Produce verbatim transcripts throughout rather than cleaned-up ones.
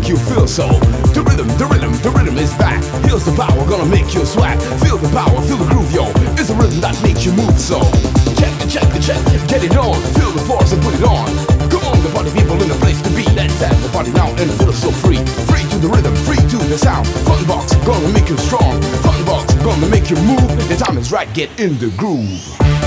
you feel so. The rhythm, the rhythm, the rhythm is back. Here's the power, gonna make you swag. Feel the power, feel the groove, yo. It's the rhythm that makes you move so. Check it, check it, check it, get it on. Feel the force and put it on. Come on, the party people in the place to be. Let's have the party now and feel so free. Free to the rhythm, free to the sound. Funbox, gonna make you strong. Funbox, gonna make you move. The time is right, get in the groove.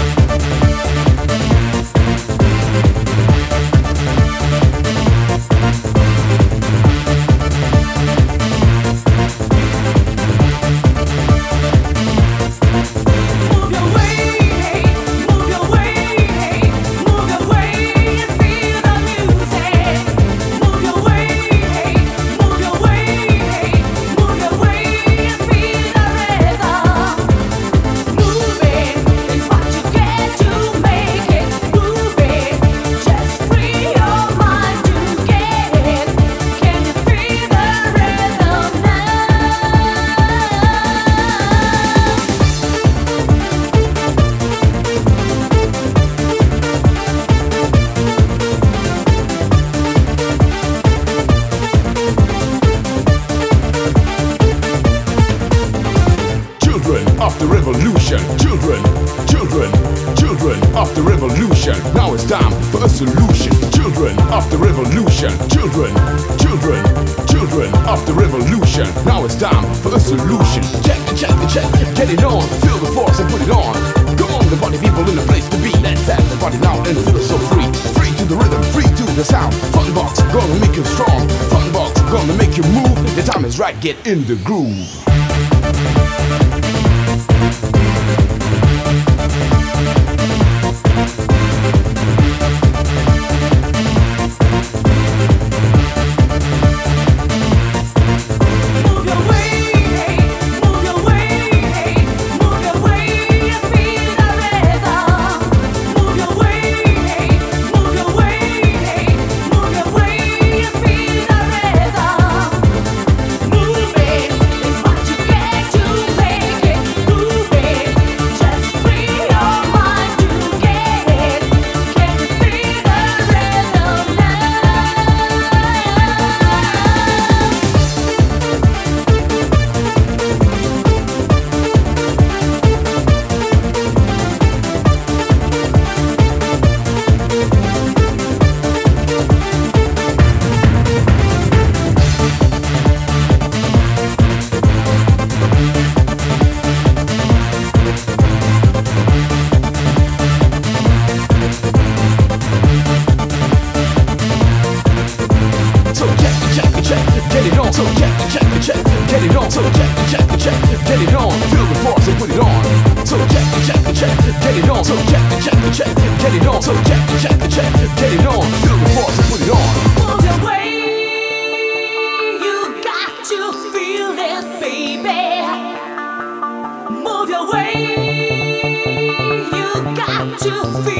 Of the revolution, children, children, children of the revolution. Now it's time for a solution. Children of the revolution, children, children, children of the revolution. Now it's time for a solution. Check it, check it, check it, get it on. Feel the force and put it on. Come on, the party people in the place to be. Let's have the party now and feel so free. Free to the rhythm, free to the sound. Funbox, gonna make you strong. Funbox, gonna make you move. The time is right, get in the groove. Get it on, so check it, check it, check it, get it on, so check it, check it, check it, get it on, feel the force and put it on. So check it, check it, check it, get it on, so check it, check it, check it, get it on, so check it, check it, check it, get it on, feel the force and put it on. Move your way, you got to feel this, baby. Move your way, you got to feel